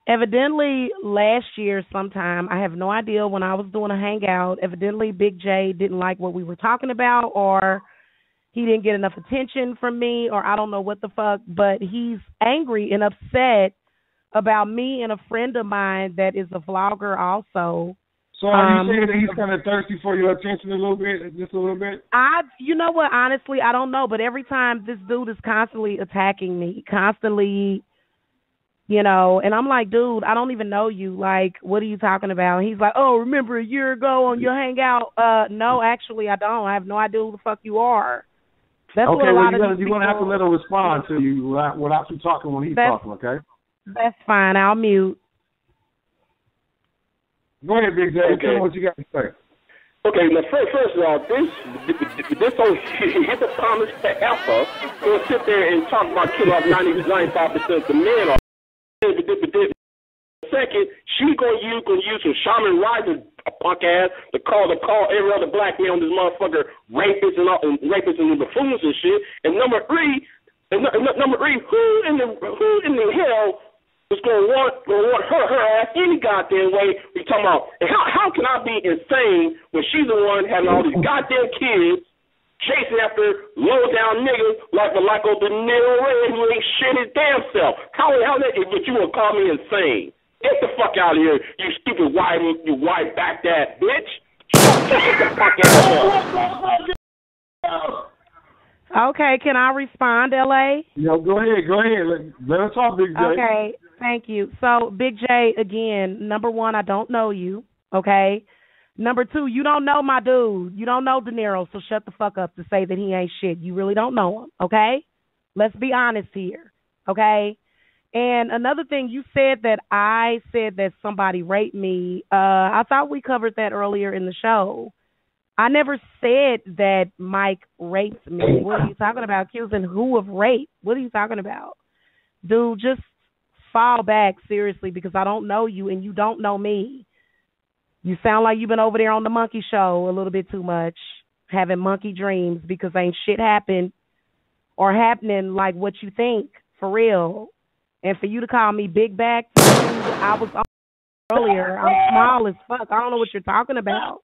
Evidently, last year sometime, I have no idea when I was doing a hangout, evidently Big J didn't like what we were talking about, or he didn't get enough attention from me, or I don't know what the fuck, but he's angry and upset about me and a friend of mine that is a vlogger also. So are you saying that he's kind of thirsty for your attention a little bit, just a little bit? You know what, honestly, I don't know, but every time this dude is constantly attacking me, constantly, and I'm like, dude, I don't even know you. Like, what are you talking about? And he's like, oh, remember a year ago on your hangout? No, actually, I don't. I have no idea who the fuck you are. That's okay, what a lot of you're going to have to let him respond to you without you talking when he's talking, okay? That's fine. I'll mute. Go ahead, Big J. Okay. Tell me what you got to say. Okay, now first of all, this old hippopotamus forever gonna sit there and talk about kill off 95% of the men. Second, she gonna use some Shaman Ryder punk ass to call every other black man on this motherfucker rapists and buffoons and shit. And number three, who in the hell is gonna want her ass any goddamn way? We talking about, and how can I be insane when she's the one having all these goddamn kids chasing after low down niggas like old De Niro Red who ain't shit his damn self? How that if you wanna call me insane? Get the fuck out of here, you stupid white back that bitch. Get the fuck out of here. Okay, can I respond, L.A.? Go ahead. Let her talk, Big J. Okay, thank you. So, Big J, again, number one, I don't know you, okay? Number two, you don't know my dude. You don't know De Niro, so shut the fuck up to say that he ain't shit. You really don't know him, okay? Let's be honest here, okay? And another thing, you said that I said that somebody raped me. I thought we covered that earlier in the show. I never said that Mike raped me. What are you talking about? Accusing who of rape? What are you talking about? Dude, just fall back, seriously, because I don't know you and you don't know me. You sound like you've been over there on the monkey show a little bit too much, having monkey dreams because ain't shit happened or happening like what you think, for real. And for you to call me big back, I was on earlier. I'm small as fuck. I don't know what you're talking about.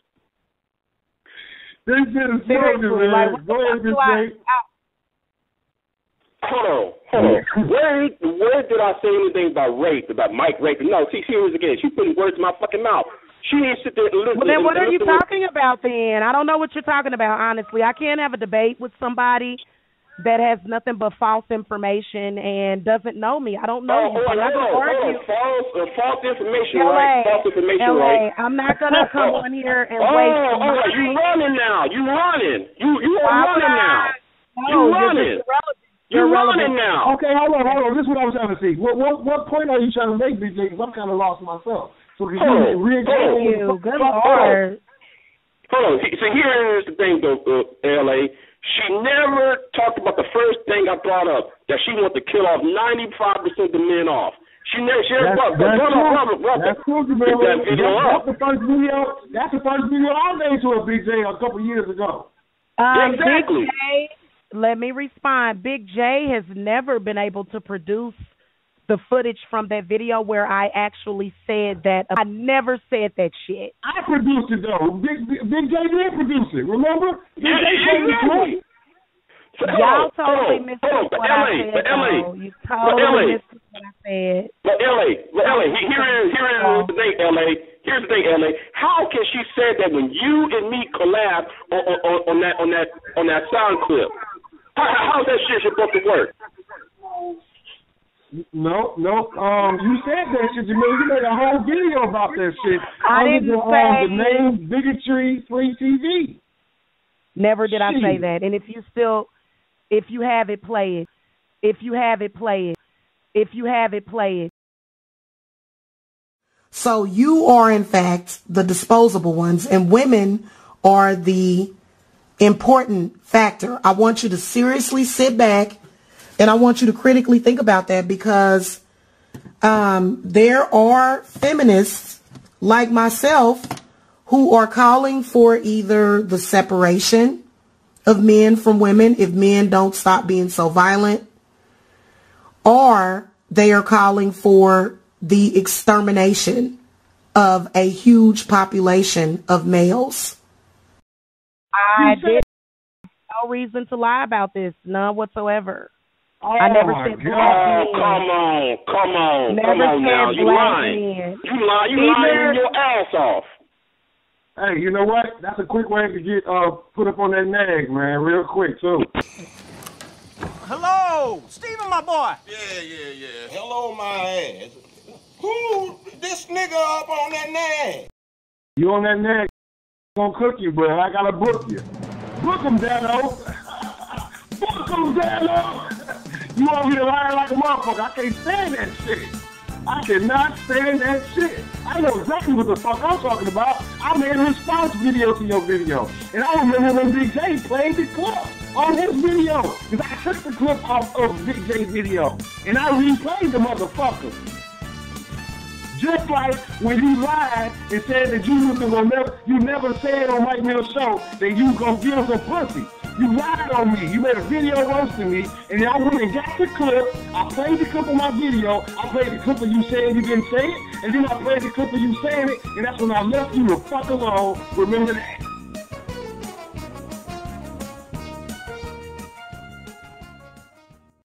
This shit is seriously, man. Go ahead, Big J. Hold on. Where did I say anything about rape, about Mike raping? No, see, here it is again. She putting words in my fucking mouth. She didn't sit there and listen. Well, then what are you talking about then? I don't know what you're talking about, honestly. I can't have a debate with somebody that has nothing but false information and doesn't know me. I don't know you. I'm not going to argue. False information, right? False information, right? I'm not going to come on here and waste. You running now. You running. You are running now. You running. You're running now. Okay, hold on. This is what I was trying to see. What point are you trying to make, BJ? Because I'm kind of lost myself. So Good Lord. Hold on. So here's the thing, though, LA. She never talked about the first thing I brought up, that she wanted to kill off 95% of the men off. She never brought That's true, That's the first video I made to a BJ a couple years ago. Exactly. Big J, let me respond. Big J has never been able to produce the footage from that video where I actually said that. I never said that shit. I produced it, though. Big J did produce it, remember? Exactly. Y'all totally missed what I said, though. You totally missed what I said. But LA, here is the thing, LA. Here's the thing, LA. How can she say that when you and me collab on that sound clip? How's that shit supposed to work? No. You said that shit, Jamil. You made a whole video about that shit. I didn't say the name Bigotry Free TV. Never did I say that. And if you have it, play it. If you have it, play it. So you are, in fact, the disposable ones, and women are the important factor. I want you to seriously sit back, and I want you to critically think about that, because there are feminists like myself who are calling for either the separation of men from women if men don't stop being so violent, or they are calling for the extermination of a huge population of males. I did no reason to lie about this, none whatsoever. I never said black men. Come on Never now. said You black lying. men. You lying your ass off. Hey, you know what? That's a quick way to get put up on that nag, man, real quick, too. Hello, Steven, my boy. Yeah. Hello, my ass. Who this nigga up on that nag? You on that nag, gonna cook you, bro. I gotta book you. Book him, Dano. Book him, Dano. You over here lying like a motherfucker. I can't stand that shit. I cannot stand that shit. I know exactly what the fuck I'm talking about. I made a response video to your video. And I remember when Big J played the clip on his video. Because I took the clip off of Big J's video. And I replayed the motherfucker. Just like when you lied and said that you never said on Mike Mills' show that you gonna give some pussy. You lied on me. You made a video roasting me, and I went and got the clip. I played the clip of my video. I played the clip of you saying you didn't say it, and then I played the clip of you saying it, and that's when I left you the fuck alone. Remember that?